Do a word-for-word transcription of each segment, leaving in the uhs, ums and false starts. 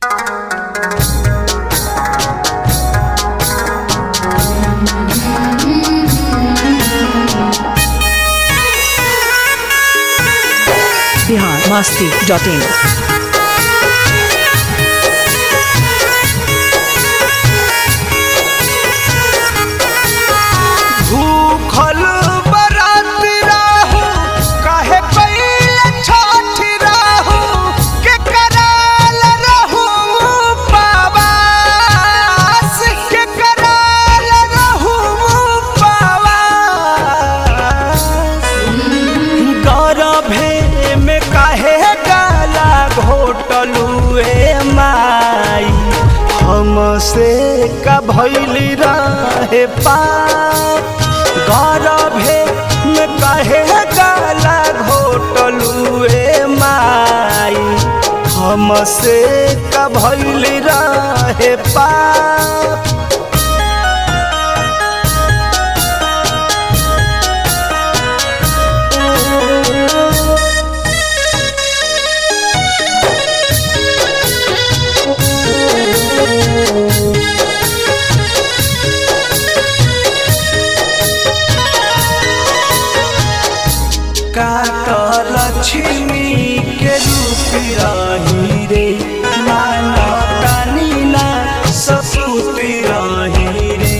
Bihar Masti dot इन। भूखल बरात राहू काहे कइले छठ राहू के कराल रहू पावास के कराल रहू पावास गरभे में काहे गाला घोटलुए माई हमसे का भइली रहे पाप गरभे में काहे गाला घोटलुए माई हमसे का भइली रहे पाप लक्ष्मी के रूप रही रे माना तानी ना सपूत रही रे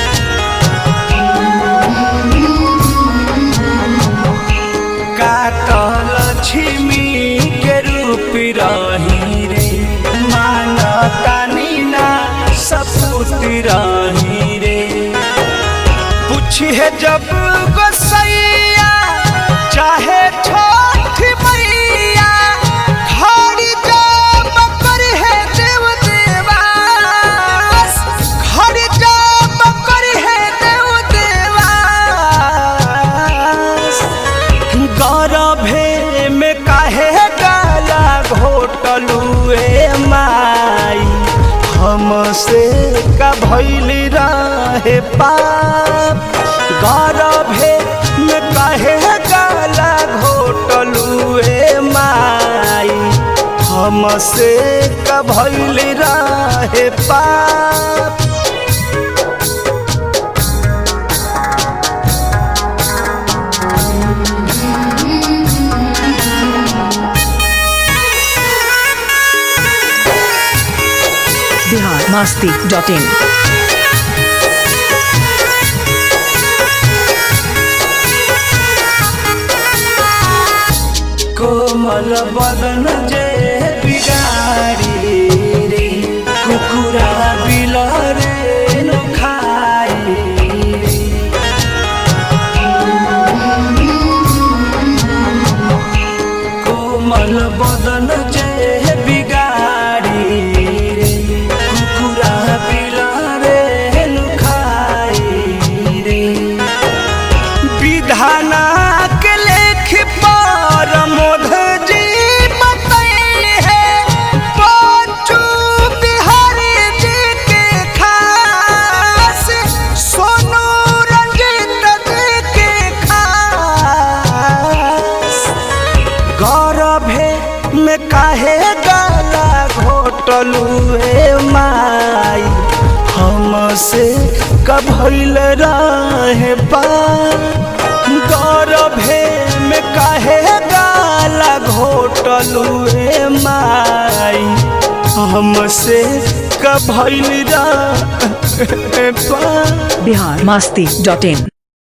कात लक्ष्मी के रूप रही रे माना तानी ना सपूत रही रे पूछी है जब गोसैया चाहे छठ मैया खड़ी जाम करी है देव देवास खड़ी जाम करी है देव देवास गरभे में काहे गाला घोटलुए माई हमसे का भइली रहे पाप गरभे में काहे गाला घोटलुए माई हमसे का भइली रहे पाप बिहार मस्ती डॉट इन। कोमल बदन जे बिगाड़ी रे कुकुरा बिलरे नो खाई रे कोमल बदन जे बिगाड़ी रे कुकुरा बिलरे नो खाई रे विधाना के लेख पर मोध जी बताए है बच्चू बिहारी जी के खास सोनू रंजीत जी के खास गरभे में काहे गाला घोटलुए माई हमसे का भइल रहे पाप गरभे में काहे गाला घोटलुए माई हमसे का भइल रहे पाप। बिहार मस्ती डॉट इन।